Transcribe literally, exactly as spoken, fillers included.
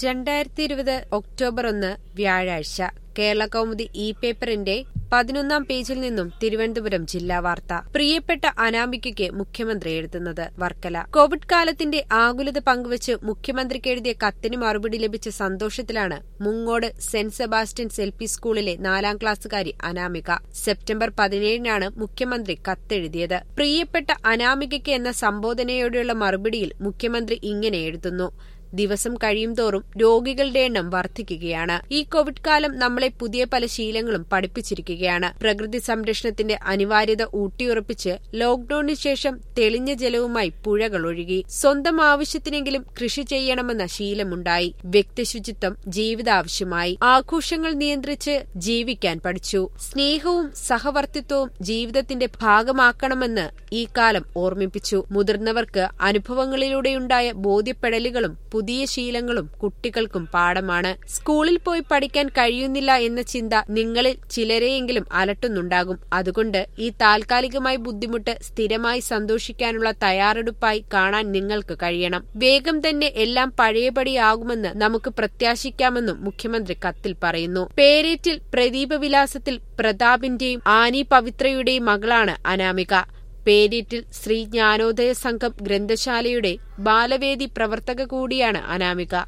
രണ്ടായിരത്തി ഇരുപത് ഒക്ടോബർ ഒന്ന് വ്യാഴാഴ്ച കേരളകൗമുദി ഇ പേപ്പറിന്റെ പതിനൊന്നാം പേജിൽ നിന്നും തിരുവനന്തപുരം ജില്ലാ വാർത്ത. പ്രിയപ്പെട്ട അനാമികയ്ക്ക് മുഖ്യമന്ത്രി എഴുതുന്നത് വർക്കല. കോവിഡ് കാലത്തിന്റെ ആകുലത പങ്കുവച്ച് മുഖ്യമന്ത്രിക്ക് എഴുതിയ കത്തിന് മറുപടി ലഭിച്ച സന്തോഷത്തിലാണ് Mungode Saint Sebastian's L P സ്കൂളിലെ നാലാം ക്ലാസ്സുകാരി അനാമിക. സെപ്റ്റംബർ പതിനേഴിനാണ് മുഖ്യമന്ത്രി കത്തെഴുതിയത്. പ്രിയപ്പെട്ട അനാമികയ്ക്ക് എന്ന സംബോധനയോടെയുള്ള മറുപടിയിൽ മുഖ്യമന്ത്രി ഇങ്ങനെ എഴുതുന്നു: ദിവസം കഴിയുംതോറും രോഗികളുടെ എണ്ണം വർദ്ധിക്കുകയാണ്. ഈ കോവിഡ് കാലം നമ്മളെ പുതിയ പല ശീലങ്ങളും പഠിപ്പിച്ചിരിക്കുകയാണ്. പ്രകൃതി സംരക്ഷണത്തിന്റെ അനിവാര്യത ഊട്ടിയുറപ്പിച്ച് ലോക്ഡൌണിന് ശേഷം തെളിഞ്ഞ ജലവുമായി പുഴകൾ ഒഴുകി. സ്വന്തം ആവശ്യത്തിനെങ്കിലും കൃഷി ചെയ്യണമെന്ന ശീലമുണ്ടായി. വ്യക്തിശുചിത്വം ജീവിതാവശ്യമായി. ആഘോഷങ്ങൾ നിയന്ത്രിച്ച് ജീവിക്കാൻ പഠിച്ചു. സ്നേഹവും സഹവർത്തിത്വവും ജീവിതത്തിന്റെ ഭാഗമാക്കണമെന്ന് ഈ കാലം ഓർമ്മിപ്പിച്ചു. മുതിർന്നവർക്ക് അനുഭവങ്ങളിലൂടെയുണ്ടായ ബോധ്യപ്പെടലുകളും പുതിയ ശീലങ്ങളും കുട്ടികൾക്കും പാഠമാണ്. സ്കൂളിൽ പോയി പഠിക്കാൻ കഴിയുന്നില്ല എന്ന ചിന്ത നിങ്ങളിൽ ചിലരെയെങ്കിലും അലട്ടുന്നുണ്ടാകും. അതുകൊണ്ട് ഈ താൽക്കാലികമായ ബുദ്ധിമുട്ട് സ്ഥിരമായി സന്തോഷിക്കാനുള്ള തയ്യാറെടുപ്പായി കാണാൻ നിങ്ങൾക്ക് കഴിയണം. വേഗം തന്നെ എല്ലാം പഴയപടിയാകുമെന്ന് നമുക്ക് പ്രത്യാശിക്കാമെന്നും മുഖ്യമന്ത്രി കത്തിൽ പറയുന്നു. പേരേറ്റിൽ പ്രദീപവിലാസത്തിൽ പ്രതാപിന്റെയും ആനി പവിത്രയുടെയും മകളാണ് അനാമിക. പേരേറ്റിൽ ശ്രീ ജ്ഞാനോദയ സംഘം ഗ്രന്ഥശാലയുടെ ബാലവേദി പ്രവർത്തക കൂടിയാണ് അനാമിക.